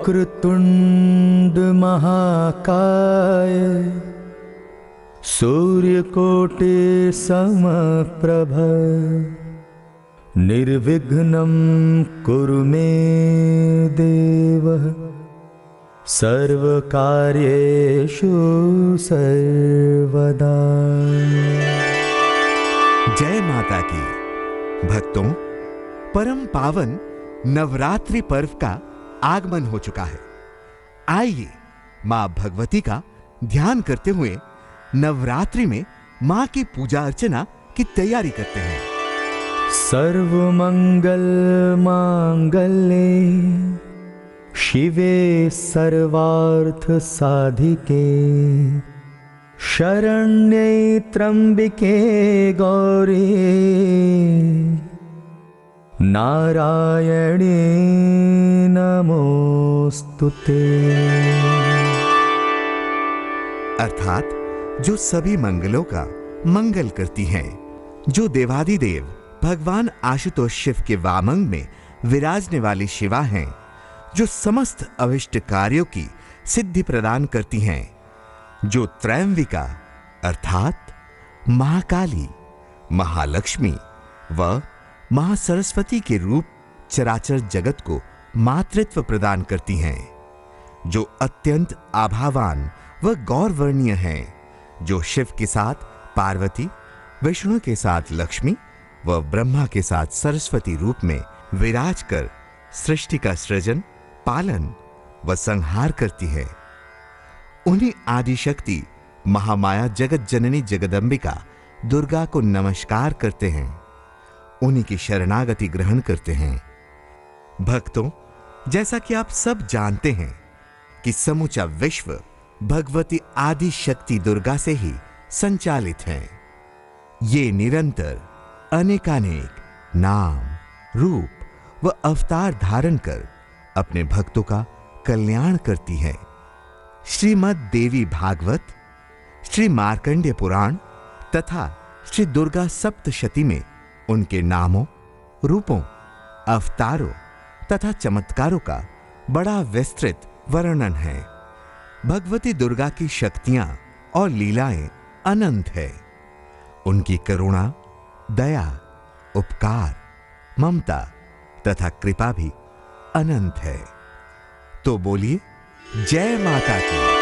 वक्रतुंड महाकाय सूर्यकोटि समप्रभ निर्विघ्नं कुरु मे देव सर्वकार्येषु सर्वदा। जय माता की। भक्तों, परम पावन नवरात्रि पर्व का आगमन हो चुका है। आइए मां भगवती का ध्यान करते हुए नवरात्रि में मां की पूजा अर्चना की तैयारी करते हैं। सर्वमंगल मांगल्ये शिवे सर्वार्थ साधिके शरण्ये त्र्यंबिके गौरी नारायणे नमोस्तुते। अर्थात जो सभी मंगलों का मंगल करती हैं, जो देवाधिदेव भगवान आशुतोष शिव के वामंग में विराजने वाली शिवा हैं, जो समस्त अविष्ट कार्यों की सिद्धि प्रदान करती हैं, जो त्रयंबिका अर्थात महाकाली, महालक्ष्मी व महासरस्वती के रूप चराचर जगत को मातृत्व प्रदान करती हैं, जो अत्यंत आभावान व गौरवर्णीय हैं, जो शिव के साथ पार्वती, विष्णु के साथ लक्ष्मी व ब्रह्मा के साथ सरस्वती रूप में विराज कर सृष्टि का सृजन, पालन व संहार करती है। उन्हीं आदिशक्ति महामाया जगत जननी जगदंबिका दुर्गा को नमस्कार करते हैं, उन्हीं की शरणागति ग्रहण करते हैं। भक्तों, जैसा कि आप सब जानते हैं कि समूचा विश्व भगवती आदि शक्ति दुर्गा से ही संचालित है। ये निरंतर अनेकानेक नाम, रूप व अवतार धारण कर अपने भक्तों का कल्याण करती है। श्रीमद् देवी भागवत, श्री मार्कंडेय पुराण तथा श्री दुर्गा सप्तशती में उनके नामों, रूपों, अवतारों तथा चमत्कारों का बड़ा विस्तृत वर्णन है। भगवती दुर्गा की शक्तियां और लीलाएं अनंत है। उनकी करुणा, दया, उपकार, ममता तथा कृपा भी अनंत है। तो बोलिए जय माता की।